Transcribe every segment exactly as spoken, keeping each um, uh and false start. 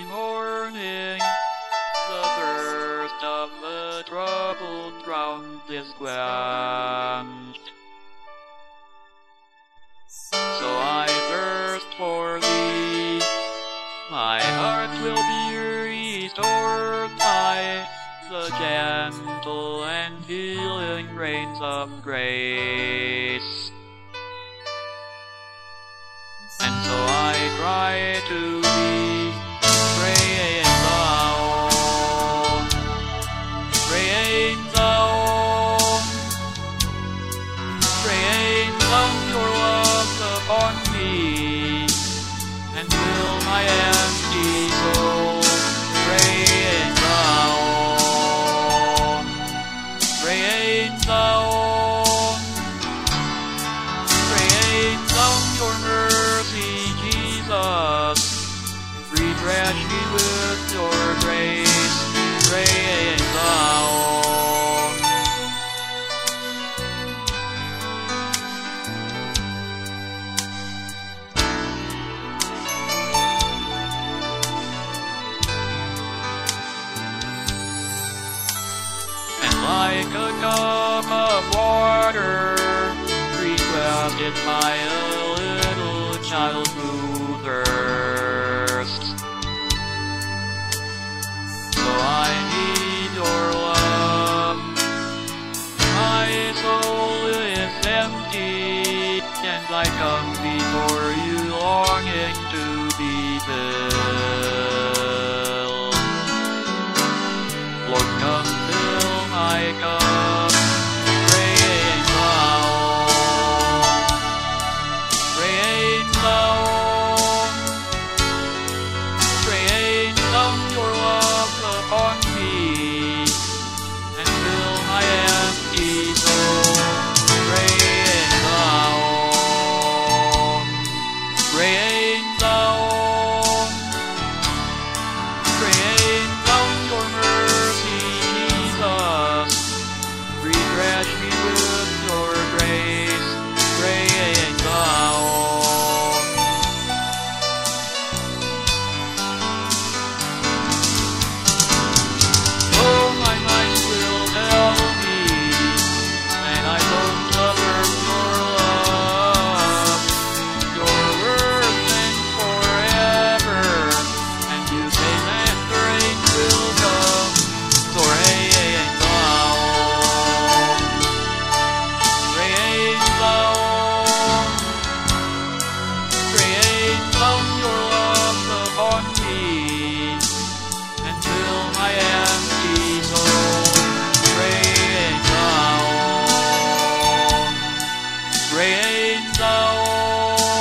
morning, the thirst of the troubled ground is quenched. So I thirst for thee, my heart will be restored by the gentle and healing rains of grace. And so I cry to thee, rain down, rain down, rain down your love upon me, and fill my empty soul. Rain down, rain down, rain down your mercy, Jesus. Refresh me with your grace. Rain down. Like a cup of water, requested by a little child who thirsts. So I need your love. My soul is empty, and I come before you longing to be filled. Lord, come fill my cup. Rain down, rain down, rain down your love upon me, and fill my empty soul. Rain down, rain down, rain down your mercy, Jesus. Refresh me with your grace. Rain down. Oh, my mind will tell me, and I long to learn your love. Your word meant forever, and you say that the rain will come. So rain down, rain down, rain down your love upon me, and fill my empty soul. Rain down, rain down,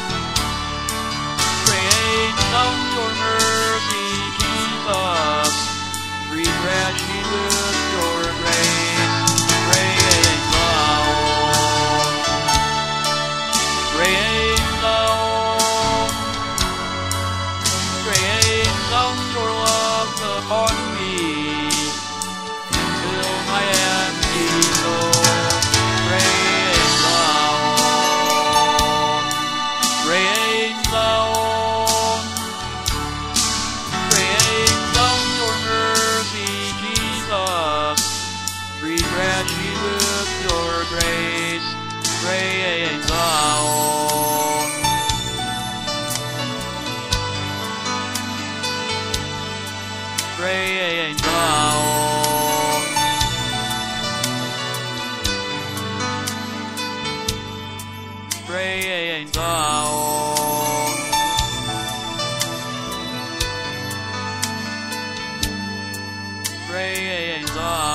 rain down your mercy, Jesus. Refresh me with your grace. Rain down, rain down, rain down your love upon me, and fill my empty soul. Rain down, rain down, rain down your mercy, Jesus. Refresh me with your grace. Rain down, rain down, rain down, rain down.